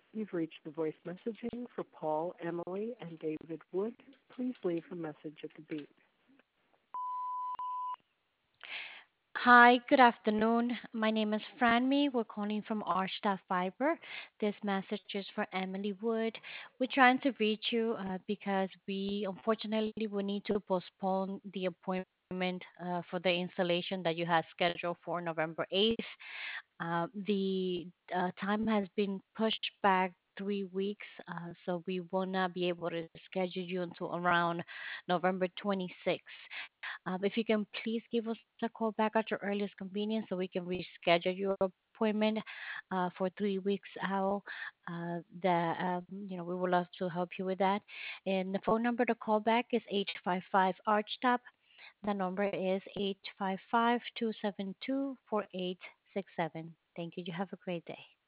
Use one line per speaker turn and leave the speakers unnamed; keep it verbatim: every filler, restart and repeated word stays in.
You've reached the voice messaging for Paul, Emily, and David Wood. Please leave a message at the beep.
Hi, good afternoon. My name is Franmy. We're calling from Archstaff Fiber. This message is for Emily Wood. We're trying to reach you uh, because we unfortunately will need to postpone the appointment uh, for the installation that you had scheduled for November eighth. Uh, the uh, time has been pushed back three weeks, uh, so we will not be able to schedule you until around November twenty-sixth. Um, if you can please give us a call back at your earliest convenience so we can reschedule your appointment uh, for three weeks out. Uh, that um, you know, we would love to help you with that. And the phone number to call back is eight five five Archtop. The number is eight five five, two seven two, four eight six seven. Thank you. You have a great day.